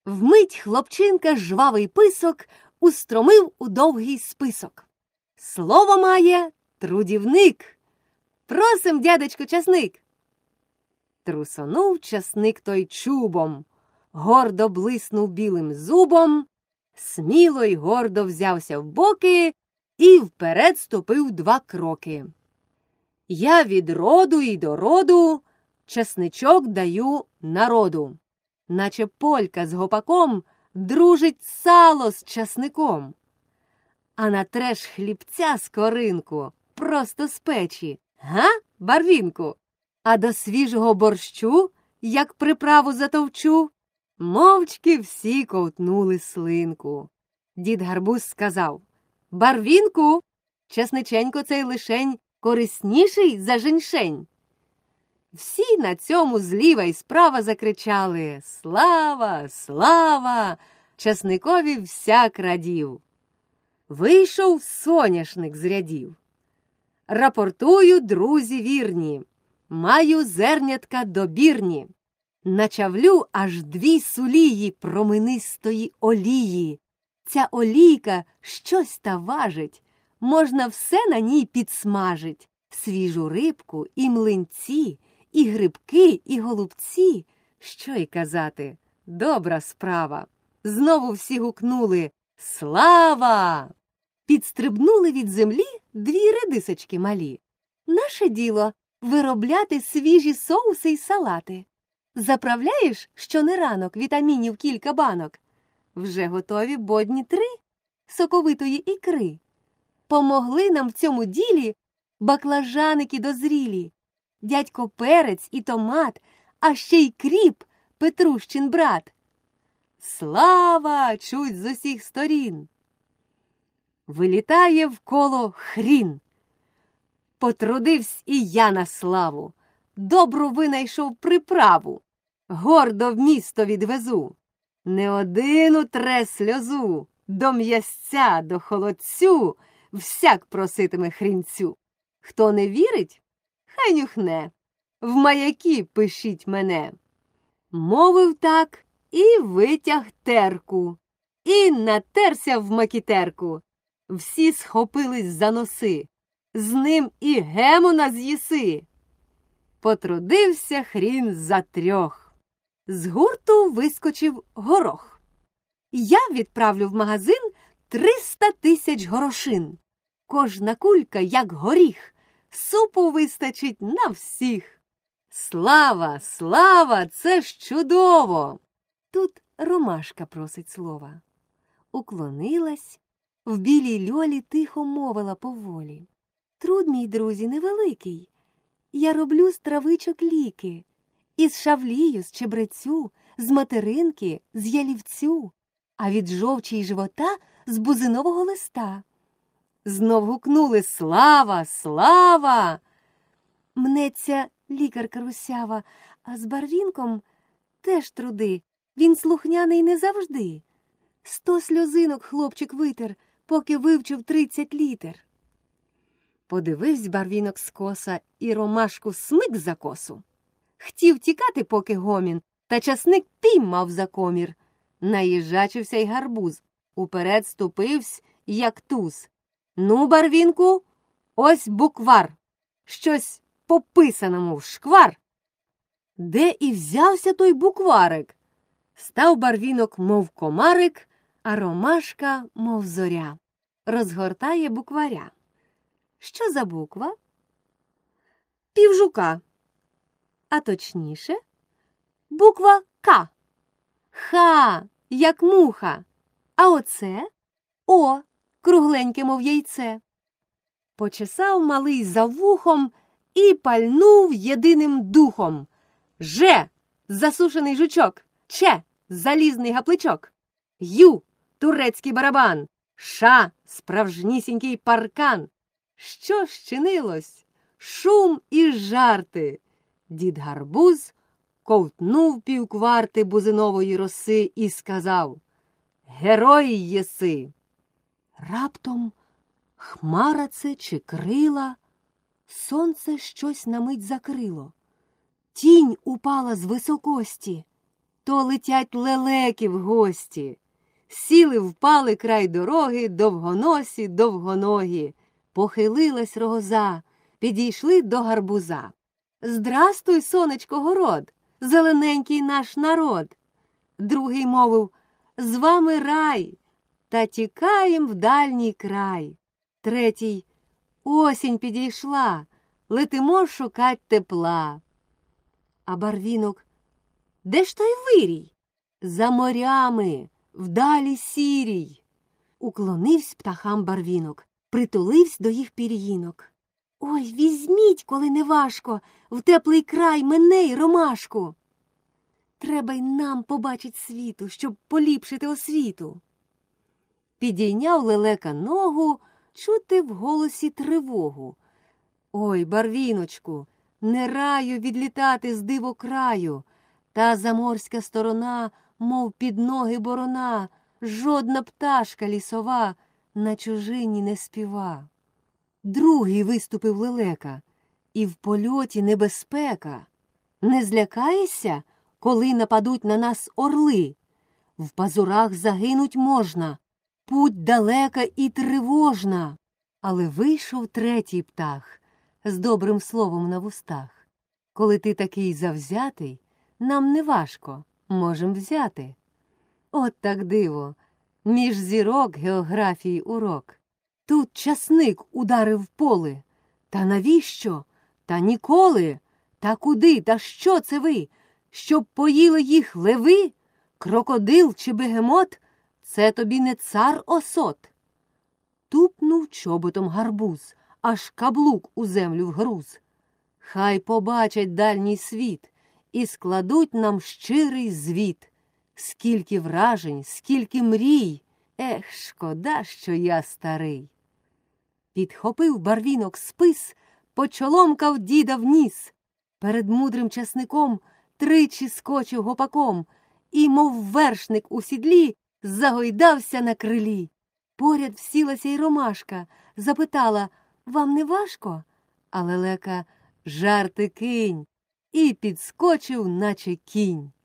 Вмить хлопчинка жвавий писок устромив у довгий список. Слово має трудівник. Просим, дядечку, часник. Трусонув часник той чубом, гордо блиснув білим зубом, сміло й гордо взявся в боки і вперед ступив 2 кроки. Я від роду й до роду часничок даю народу, наче полька з гопаком дружить сало з часником. А натреш хлібця скоринку просто з печі, га, Барвінку? А до свіжого борщу, як приправу затовчу, мовчки всі ковтнули слинку. Дід Гарбуз сказав: Барвінку, часниченько цей лишень корисніший за женьшень. Всі на цьому зліва й справа закричали: слава, слава! Часникові всяк радів. Вийшов соняшник з рядів. Рапортую, друзі вірні, маю зернятка добірні. Начавлю аж 2 сулії променистої олії. Ця олійка щось та важить, можна все на ній підсмажить. Свіжу рибку і млинці, і грибки, і голубці. Що й казати, добра справа. Знову всі гукнули: слава! Підстрибнули від землі 2 редисочки малі. Наше діло – виробляти свіжі соуси й салати. Заправляєш щонеранок вітамінів кілька банок. Вже готові бодні 3 соковитої ікри. Помогли нам в цьому ділі баклажаники дозрілі, дядько перець і томат, а ще й кріп, Петрущин брат. Слава чуть з усіх сторін! Вилітає в коло хрін. Потрудивсь і я на славу, добру винайшов приправу, гордо в місто відвезу. Не один утре сльозу, до м'ясця, до холодцю, всяк проситиме хрінцю. Хто не вірить, хай нюхне, в маяки пишіть мене. Мовив так і витяг терку, і натерся в макітерку. Всі схопились за носи, з ним і гемона з'їси. Потрудився хрін за 3. З гурту вискочив горох. Я відправлю в магазин 300 000 горошин. Кожна кулька, як горіх, супу вистачить на всіх. Слава, слава, це ж чудово! Тут ромашка просить слова. Уклонилась, в білій льолі тихо мовила поволі. Труд, мій друзі, невеликий. Я роблю з травичок ліки. Із шавлію, з чебрецю, з материнки, з ялівцю, а від жовчі й живота з бузинового листа. Знов гукнули: слава, слава! Мнеться лікарка русява, а з Барвінком теж труди. Він слухняний не завжди. 100 сльозинок хлопчик витер, поки вивчив 30 літер. Подививсь Барвінок скоса і ромашку смик за косу. Хотів тікати, поки гомін, та часник піймав за комір. Наїжачився й гарбуз, уперед ступивсь, як туз. Ну, Барвінку, ось буквар, щось пописано, мов шквар. Де і взявся той букварик? Став Барвінок, мов комарик, а ромашка, мов зоря. Розгортає букваря. Що за буква? Півжука. А точніше, буква К. Ха, як муха. А оце О, кругленьке, мов яйце. Почесав малий за вухом і пальнув єдиним духом. Же, засушений жучок, Че, залізний гапличок, Ю, турецький барабан, Ша, справжнісінький паркан. Що ж чинилось? Шум і жарти. Дід Гарбуз ковтнув півкварти бузинової роси і сказав: герой єси. Раптом хмара це чи крила, сонце щось на мить закрило. Тінь упала з високості. То летять лелеки в гості. Сіли впали край дороги, довгоносі, довгоногі. Похилилась рогоза, підійшли до гарбуза. Здрастуй, сонечко, город, зелененький наш народ. Другий мовив: з вами рай, та тікаєм в дальній край. Третій: осінь підійшла, летимо шукать тепла. А Барвінок: де ж той вирій? За морями, вдалі сірій. Уклонивсь птахам Барвінок, притуливсь до їх пір'їнок. Ой, візьміть, коли не важко, в теплий край мене й ромашку. Треба й нам побачить світу, щоб поліпшити освіту. Підійняв лелека ногу, чути в голосі тривогу. Ой, Барвіночку, не раю відлітати з дивокраю. Та заморська сторона, мов під ноги борона, жодна пташка лісова на чужині не співа. Другий виступив лелека, і в польоті небезпека. Не злякаєшся, коли нападуть на нас орли? В пазурах загинуть можна, путь далека і тривожна. Але вийшов третій птах з добрим словом на вустах. Коли ти такий завзятий, нам не важко, можем взяти. От так диво, між зірок географії урок. Тут часник ударив поле. Та навіщо? Та ніколи. Та куди? Та що це ви? Щоб поїли їх леви? Крокодил чи бегемот? Це тобі не цар осот. Тупнув чоботом гарбуз, аж каблук у землю вгруз. Хай побачать дальній світ і складуть нам щирий звіт. Скільки вражень, скільки мрій, ех, шкода, що я старий. Підхопив Барвінок спис, почоломкав діда в ніс. Перед мудрим часником тричі скочив гопаком і, мов вершник у сідлі, загойдався на крилі. Поряд всілася й ромашка, запитала: вам не важко? А лелека: жарти кинь, і підскочив, наче кінь.